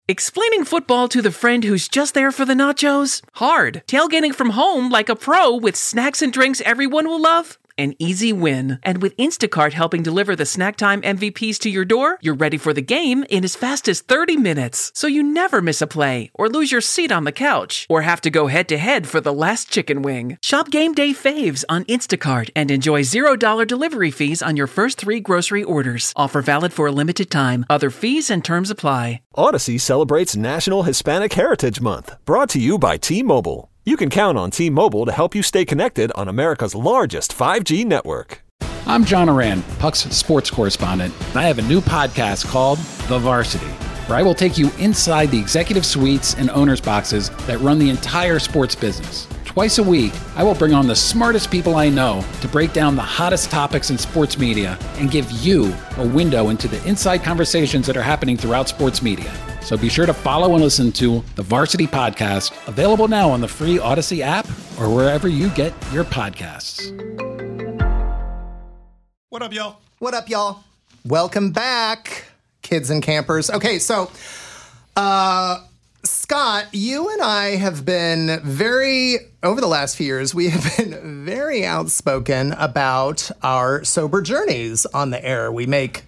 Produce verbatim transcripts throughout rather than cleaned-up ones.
Explaining football to the friend who's just there for the nachos? Hard. Tailgating from home like a pro with snacks and drinks everyone will love? An easy win. And with Instacart helping deliver the snack time M V Ps to your door, you're ready for the game in as fast as thirty minutes. So you never miss a play, or lose your seat on the couch, or have to go head-to-head for the last chicken wing. Shop Game Day Faves on Instacart and enjoy zero dollars delivery fees on your first three grocery orders. Offer valid for a limited time. Other fees and terms apply. Odyssey celebrates National Hispanic Heritage Month, brought to you by T-Mobile. You can count on T-Mobile to help you stay connected on America's largest five G network. I'm John Oran, Puck's sports correspondent, and I have a new podcast called The Varsity, where I will take you inside the executive suites and owners' boxes that run the entire sports business. Twice a week, I will bring on the smartest people I know to break down the hottest topics in sports media and give you a window into the inside conversations that are happening throughout sports media. So be sure to follow and listen to the Varsity Podcast, available now on the free Odyssey app or wherever you get your podcasts. What up, y'all? What up, y'all? Welcome back, kids and campers. Okay, so, uh, Scott, you and I have been very, over the last few years, we have been very outspoken about our sober journeys on the air. We make...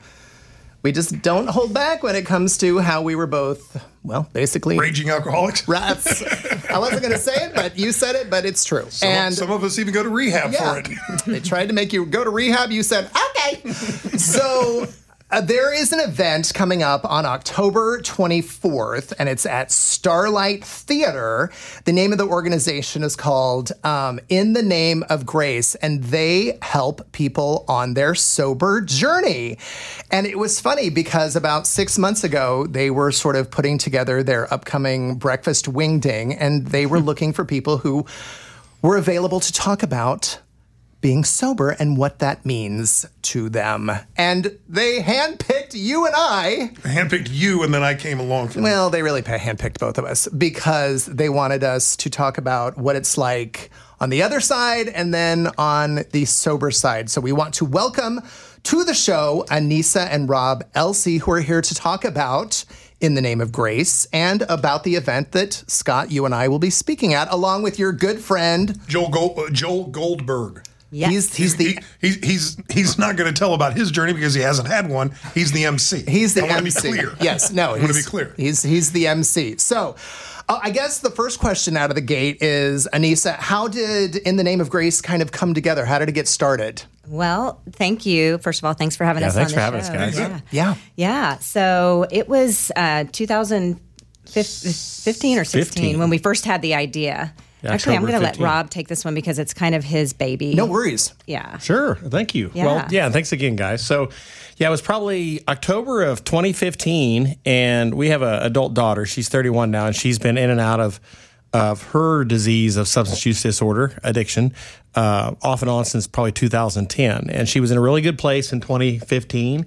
We just don't hold back when it comes to how we were both, well, basically... Raging alcoholics? Rats. I wasn't going to say it, but you said it, but it's true. Some, and some of us even go to rehab yeah, for it. They tried to make you go to rehab. You said, okay. So... Uh, there is an event coming up on October twenty-fourth, and it's at Starlight Theater. The name of the organization is called um, In the Name of Grace, and they help people on their sober journey. And it was funny because about six months ago, they were sort of putting together their upcoming breakfast wing ding, and they were looking for people who were available to talk about being sober and what that means to them. And they handpicked you and I. They handpicked you, and then I came along from Well, they really handpicked both of us because they wanted us to talk about what it's like on the other side and then on the sober side. So we want to welcome to the show Anissa and Rob Elsey, who are here to talk about In the Name of Grace and about the event that, Scott, you and I will be speaking at, along with your good friend Joel Gold, uh, Joel Goldberg. Yes. He's, he's the he, he, he's he's not going to tell about his journey because he hasn't had one. He's the M C. He's the I M C. I want to be clear. Yes, no. I want to be clear. He's he's the M C. So, uh, I guess the first question out of the gate is, Anissa, how did In the Name of Grace kind of come together? How did it get started? Well, thank you. First of all, thanks for having yeah, us thanks on for the having show. us, guys. Yeah. Yeah. Yeah. So it was uh, two thousand fifteen or sixteen fifteen. when we first had the idea. Yeah, Actually, I'm October going to let fifteenth. Rob take this one because it's kind of his baby. No worries. Yeah. Sure. Thank you. Yeah. Well, yeah, thanks again, guys. So, yeah, it was probably October of twenty fifteen, and we have an adult daughter. She's thirty-one now, and she's been in and out of of her disease of substance use disorder, addiction, uh, off and on since probably two thousand ten. And she was in a really good place in twenty fifteen,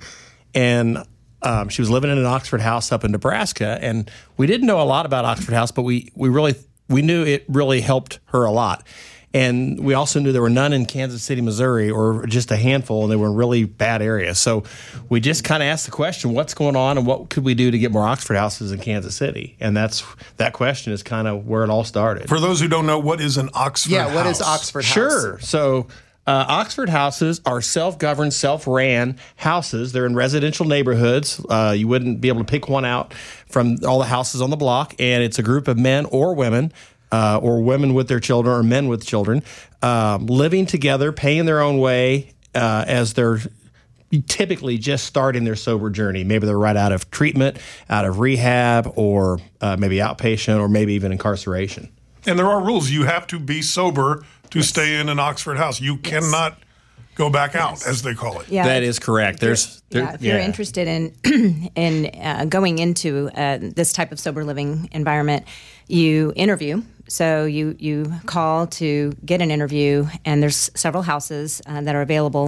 and um, she was living in an Oxford House up in Nebraska. And we didn't know a lot about Oxford House, but we we really we knew it really helped her a lot. And we also knew there were none in Kansas City, Missouri, or just a handful, and they were in really bad areas. So we just kind of asked the question, what's going on and what could we do to get more Oxford Houses in Kansas City? And that's that question is kind of where it all started. For those who don't know, what is an Oxford Yeah, House? what is Oxford House? Sure. So uh, Oxford Houses are self-governed, self-ran houses. They're in residential neighborhoods. Uh, you wouldn't be able to pick one out from all the houses on the block. And it's a group of men or women Uh, or women with their children or men with children, um, living together, paying their own way uh, as they're typically just starting their sober journey. Maybe they're right out of treatment, out of rehab, or uh, maybe outpatient, or maybe even incarceration. And there are rules. You have to be sober to yes. stay in an Oxford House. You yes. cannot go back out, yes. as they call it. Yeah, that is correct. There's, there, yeah, if you're yeah. interested in in uh, going into uh, this type of sober living environment, you interview. So you you call to get an interview, and there's several houses uh, that are available.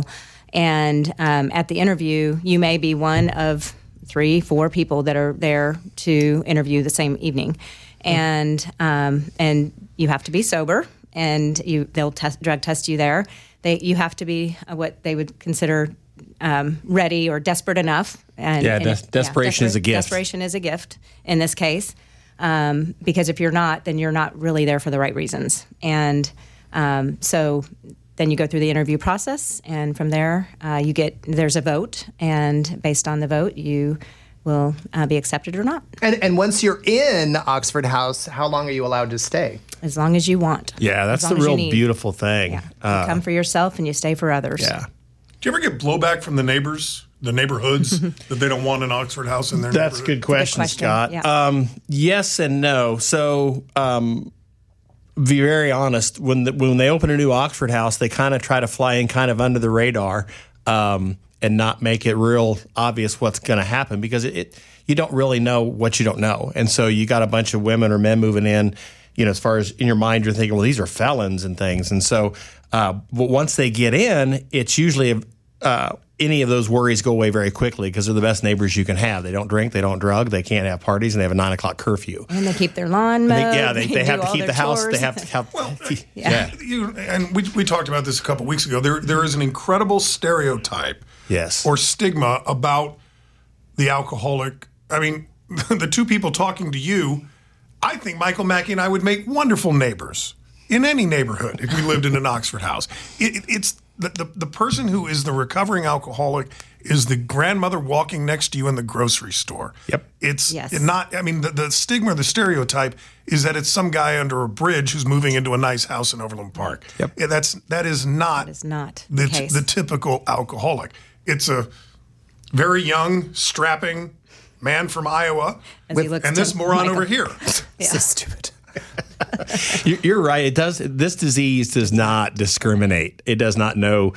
And um, at the interview, you may be one of three, four people that are there to interview the same evening, and um, and you have to be sober, and you they'll test, drug test you there. They you have to be what they would consider um, ready or desperate enough. And, Yeah, and des- if- desperation is a gift. Desperation is a gift in this case, um, because if you're not, then you're not really there for the right reasons. And um, so then you go through the interview process, and from there uh, you get there's a vote, and based on the vote, you will uh, be accepted or not. And, and once you're in Oxford House, how long are you allowed to stay? As long as you want. Yeah, that's As the long as you real need. beautiful thing. Yeah. Uh, you come for yourself and you stay for others. yeah. Do you ever get blowback from the neighbors, the neighborhoods, that they don't want an Oxford House in their That's a neighborhood? good question, question, Scott. yeah. Um, yes and no. So, um, be very honest. When the, when they open a new Oxford House, they kind of try to fly in kind of under the radar um, and not make it real obvious what's going to happen, because it, it you don't really know what you don't know, and so you got a bunch of women or men moving in. You know, as far as in your mind, you're thinking, well, these are felons and things, and so. Uh, but once they get in, it's usually uh, any of those worries go away very quickly, because they're the best neighbors you can have. They don't drink, they don't drug, they can't have parties, and they have a nine o'clock curfew. And they keep their lawn mowed. They, yeah, they, they do have to all keep their the house. chores. They have to have. Well, yeah. You, and we, we talked about this a couple weeks ago. There there is an incredible stereotype Yes. or stigma about the alcoholic. I mean, the two people talking to you, I think Michael Mackey and I would make wonderful neighbors in any neighborhood if we lived in an Oxford house. It, it, it's the, the, the person who is the recovering alcoholic is the grandmother walking next to you in the grocery store. Yep. It's Yes. not, I mean, the, the stigma, the stereotype is that it's some guy under a bridge who's moving into a nice house in Overland Park. Yep. Yeah, that's, that is not, That is not the, the case. the typical alcoholic. It's a very young, strapping man from Iowa. As he looks and to this moron Michael. over here. So stupid. You- You're right. It does. This disease does not discriminate. It does not know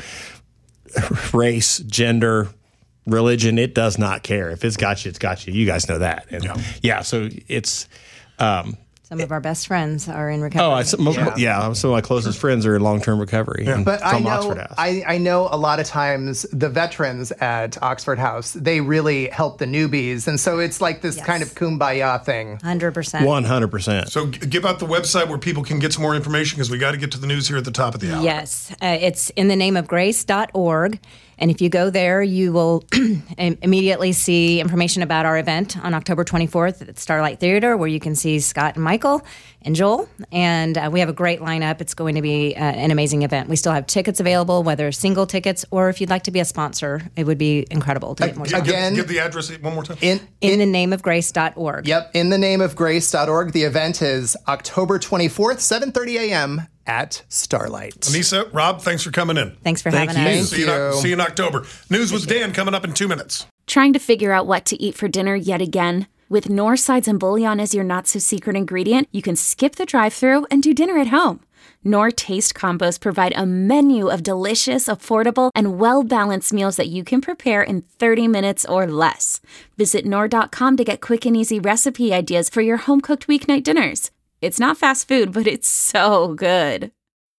race, gender, religion. It does not care. If it's got you, it's got you. You guys know that. And Yeah. yeah. So it's. Um, Some of our best friends are in recovery. oh, I, some, most, yeah. Some of my closest friends are in long-term recovery. and But I from know, Oxford House. I, I know a lot of times the veterans at Oxford House, they really help the newbies. And so it's like this Yes. kind of kumbaya thing. one hundred percent. One hundred percent. So g- give out the website where people can get some more information, because we got to get to the news here at the top of the hour. Yes, uh, it's in the name of grace dot org. And if you go there, you will im- immediately see information about our event on October twenty-fourth at Starlight Theater, where you can see Scott and Michael and Joel. And uh, we have a great lineup. It's going to be uh, an amazing event. We still have tickets available, whether single tickets or if you'd like to be a sponsor, it would be incredible to get more Give, sponsors. give- Again- give the address one more time. In, In the name of grace dot org. Yep, in the name of grace dot org. The event is October twenty-fourth, seven thirty a.m. at Starlight. Anissa, Rob, thanks for coming in. Thanks for Thank having you. us. See you, in, Oc- you. see you in October. News with Dan coming up in two minutes. Trying to figure out what to eat for dinner yet again? With Knorr sides and bouillon as your not-so-secret ingredient, you can skip the drive-thru and do dinner at home. Knorr Taste Combos provide a menu of delicious, affordable, and well-balanced meals that you can prepare in thirty minutes or less. Visit Knorr dot com to get quick and easy recipe ideas for your home-cooked weeknight dinners. It's not fast food, but it's so good.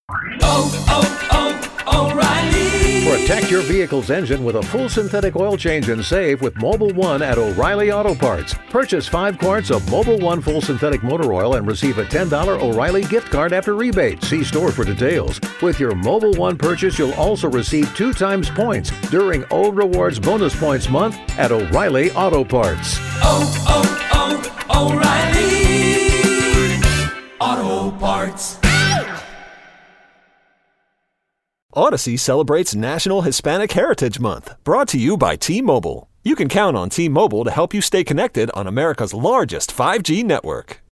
Protect your vehicle's engine with a full synthetic oil change and save with Mobile One at O'Reilly Auto Parts. Purchase five quarts of Mobile One full synthetic motor oil and receive a ten dollars O'Reilly gift card after rebate. See store for details. With your Mobile One purchase, you'll also receive two times points during O Rewards Bonus Points Month at O'Reilly Auto Parts. Odyssey celebrates National Hispanic Heritage Month, brought to you by T-Mobile. You can count on T-Mobile to help you stay connected on America's largest five G network.